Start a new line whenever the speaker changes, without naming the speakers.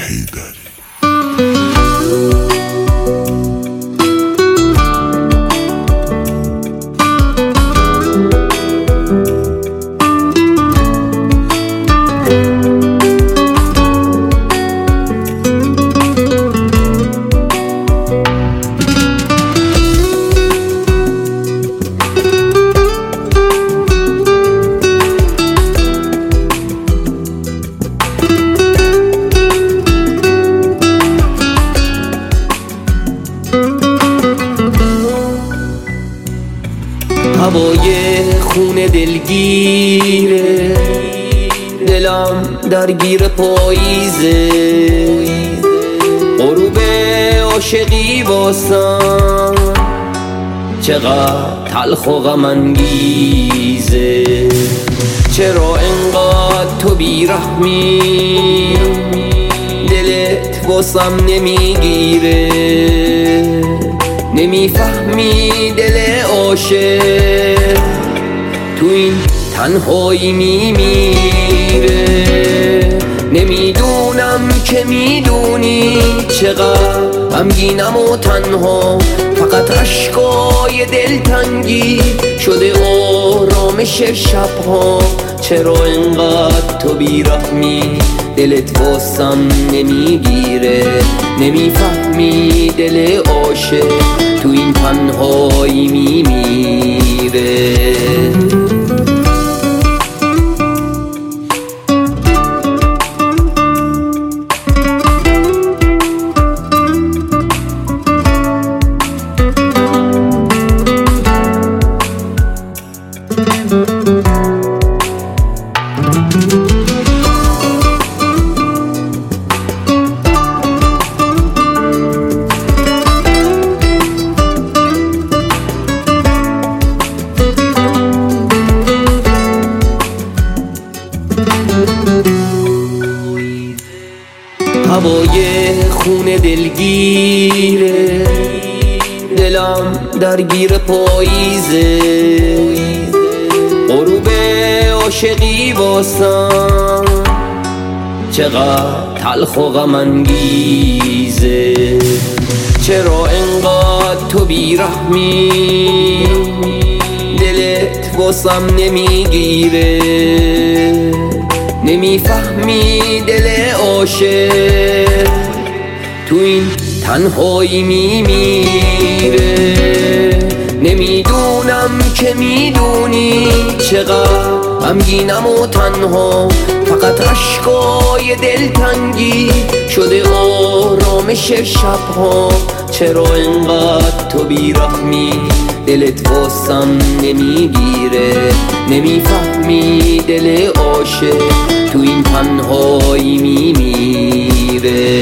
حیدری.
هوای خون دلگیره، دلم درگیر پاییزه، غروب عاشقی واسم چقدر تلخ و غم انگیزه. چرا انقدر تو بیرحمی، دلت واسم نمیگیره، نمیفهمی دل عاشق تو این تنهایی میمیره. نمیدونم که میدونی چقدر غمگینم و تنها، فقط اشکای دلتنگی شده آرامش شبها. چرا اینقدر تو بیرحمی، دلت واسم نمیگیره، نمیفهمی دل عاشق تو این تنهایی میمیره. هوای خون دلگیره، دلم درگیر پاییزه، غروب عاشقی واسم چقدر تلخ و غم انگیزه. چرا انقدر تو بیرحمی، دلت واسم نمیگیره، نمیفهمی دل عاشق تو این تنهایی میمیره. نمیدونم که میدونی چقدر غمگینم و تنها، فقط اشکای دلتنگی شده آرامش شبها. چرا اینقدر تو بیرحمی، دلت واسم نمیگیره، نمیفهمی دل عاشق تو این تنهایی میمیره.